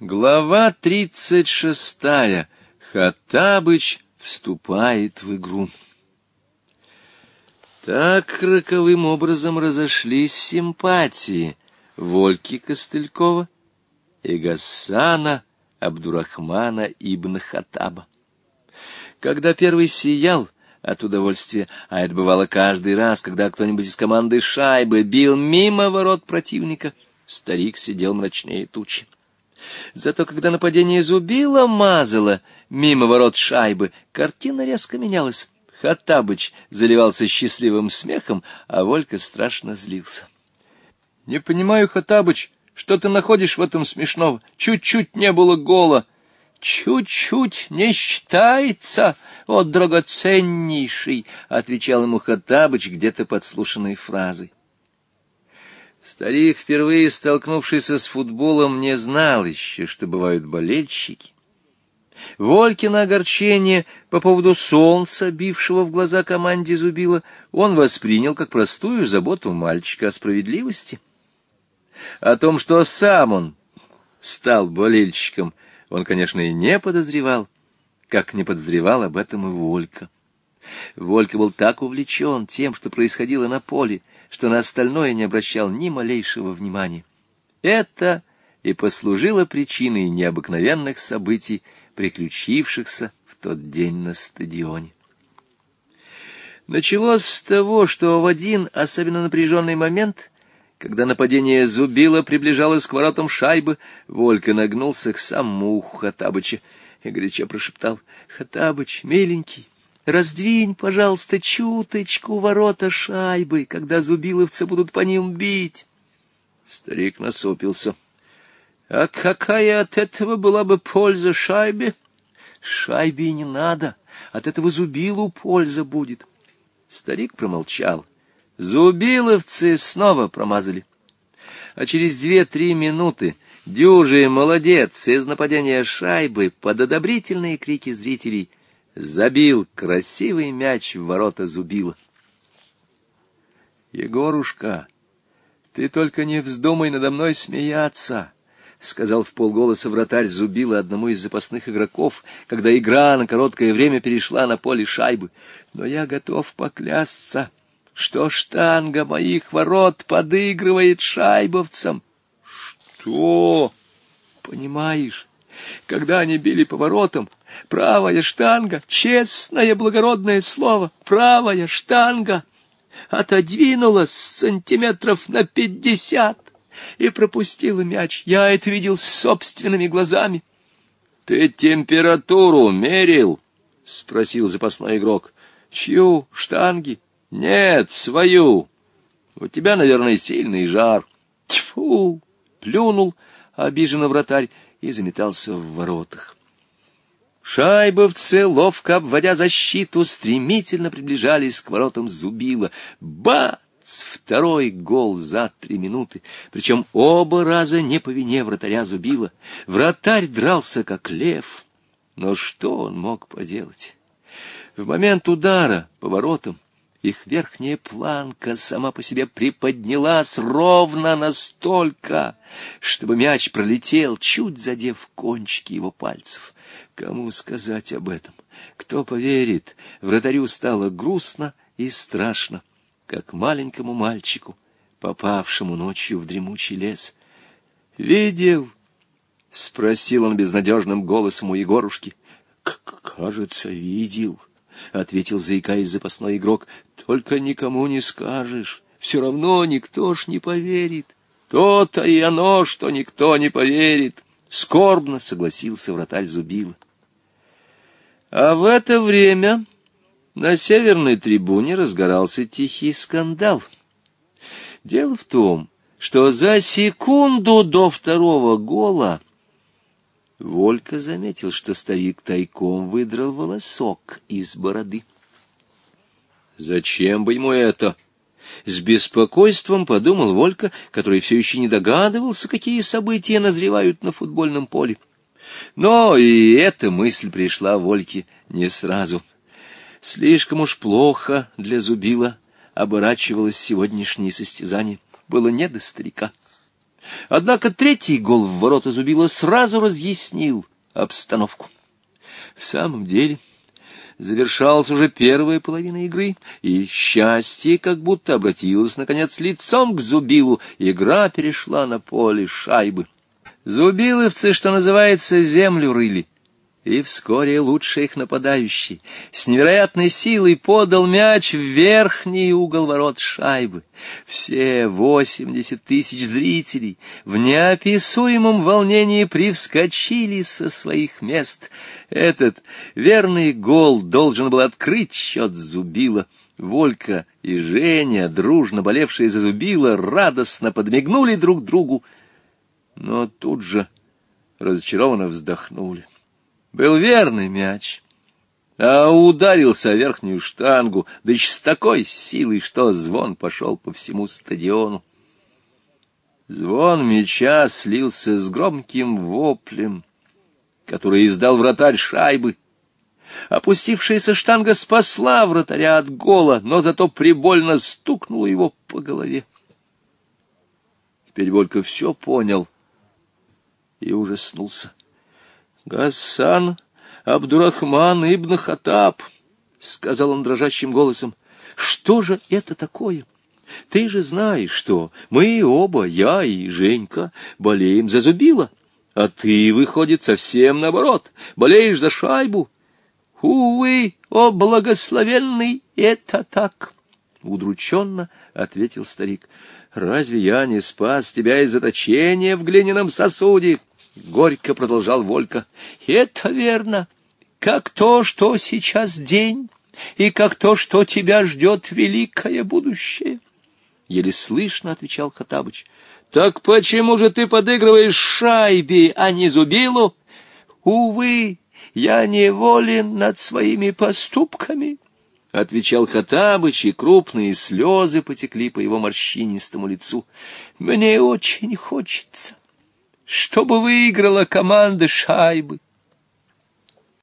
Глава 36. Хоттабыч вступает в игру. Так роковым образом разошлись симпатии Вольки Костылькова и Гасана Абдурахмана ибн Хоттаба. Когда первый сиял от удовольствия, а это бывало каждый раз, когда кто-нибудь из команды шайбы бил мимо ворот противника, старик сидел мрачнее тучи. Зато когда нападение Зубила мазало мимо ворот шайбы, картина резко менялась. Хоттабыч заливался счастливым смехом, а Волька страшно злился. — Не понимаю, Хоттабыч, что ты находишь в этом смешного? Чуть-чуть не было гола. — Чуть-чуть не считается, о драгоценнейший, — отвечал ему Хоттабыч где-то подслушанной фразой. Старик, впервые столкнувшийся с футболом, не знал еще, что бывают болельщики. Волькино огорчение по поводу солнца, бившего в глаза команде Зубила, он воспринял как простую заботу мальчика о справедливости. О том, что сам он стал болельщиком, он, конечно, и не подозревал, как не подозревал об этом и Волька. Волька был так увлечен тем, что происходило на поле, что на остальное не обращал ни малейшего внимания. Это и послужило причиной необыкновенных событий, приключившихся в тот день на стадионе. Началось с того, что в один особенно напряженный момент, когда нападение Зубила приближалось к воротам шайбы, Волька нагнулся к самому уху Хоттабыча и горячо прошептал: «Хоттабыч, миленький, раздвинь, пожалуйста, чуточку ворота шайбы, когда зубиловцы будут по ним бить». Старик насупился. «А какая от этого была бы польза шайбе?» «Шайбе и не надо, от этого зубилу польза будет». Старик промолчал. Зубиловцы снова промазали. А через 2-3 минуты дюжий молодец из нападения шайбы под одобрительные крики зрителей забил красивый мяч в ворота Зубила. — Егорушка, ты только не вздумай надо мной смеяться, — сказал вполголоса вратарь Зубила одному из запасных игроков, когда игра на короткое время перешла на поле шайбы. — Но я готов поклясться, что штанга моих ворот подыгрывает шайбовцам. — Что? — Понимаешь, когда они били по воротам, правая штанга, честное благородное слово, правая штанга отодвинулась сантиметров на 50 и пропустила мяч. Я это видел собственными глазами. — Ты температуру мерил? — спросил запасной игрок. — Чью? Штанги? — Нет, свою. У тебя, наверное, сильный жар. — Тьфу! — плюнул обиженно вратарь и заметался в воротах. Шайбовцы, ловко обводя защиту, стремительно приближались к воротам Зубила. Бац! Второй гол за 3 минуты. Причем оба раза не по вине вратаря Зубила. Вратарь дрался, как лев. Но что он мог поделать? В момент удара по воротам их верхняя планка сама по себе приподнялась ровно настолько, чтобы мяч пролетел, чуть задев кончики его пальцев. Кому сказать об этом? Кто поверит? Вратарю стало грустно и страшно, как маленькому мальчику, попавшему ночью в дремучий лес. — Видел? — спросил он безнадежным голосом у Егорушки. — Кажется, видел, — ответил, заикаясь, запасной игрок. — Только никому не скажешь, все равно никто ж не поверит. — То-то и оно, что никто не поверит, — скорбно согласился вратарь Зубила. А в это время на северной трибуне разгорался тихий скандал. Дело в том, что за секунду до второго гола Волька заметил, что старик тайком выдрал волосок из бороды. Зачем бы ему это? С беспокойством подумал Волька, который все еще не догадывался, какие события назревают на футбольном поле. Но и эта мысль пришла Вольке не сразу. Слишком уж плохо для Зубила оборачивалось сегодняшнее состязание. Было не до старика. Однако третий гол в ворота Зубила сразу разъяснил обстановку. В самом деле, завершалась уже первая половина игры, и счастье как будто обратилось, наконец, лицом к Зубилу. Игра перешла на поле шайбы. Зубиловцы, что называется, землю рыли. И вскоре лучший их нападающий с невероятной силой подал мяч в верхний угол ворот шайбы. Все 80 тысяч зрителей в неописуемом волнении привскочили со своих мест. Этот верный гол должен был открыть счет Зубила. Волька и Женя, дружно болевшие за Зубила, радостно подмигнули друг другу, но тут же разочарованно вздохнули. Был верный мяч, а ударился о верхнюю штангу, да еще с такой силой, что звон пошел по всему стадиону. Звон мяча слился с громким воплем, который издал вратарь шайбы. Опустившаяся штанга спасла вратаря от гола, но зато прибольно стукнула его по голове. Теперь Волька все понял и ужаснулся. — Гасан Абдурахман ибн Хаттаб, — сказал он дрожащим голосом, — что же это такое? Ты же знаешь, что мы оба, я и Женька, болеем за Зубила, а ты, выходит, совсем наоборот, болеешь за шайбу. — Увы, о благословенный, это так, — удрученно ответил старик. — Разве я не спас тебя из заточения в глиняном сосуде? — горько продолжал Волька. — Это верно, как то, что сейчас день, и как то, что тебя ждет великое будущее. Еле слышно отвечал Хоттабыч. — Так почему же ты подыгрываешь шайбе, а не Зубилу? — Увы, я неволен над своими поступками, — отвечал Хоттабыч, и крупные слезы потекли по его морщинистому лицу. — Мне очень хочется, чтобы выиграла команда шайбы.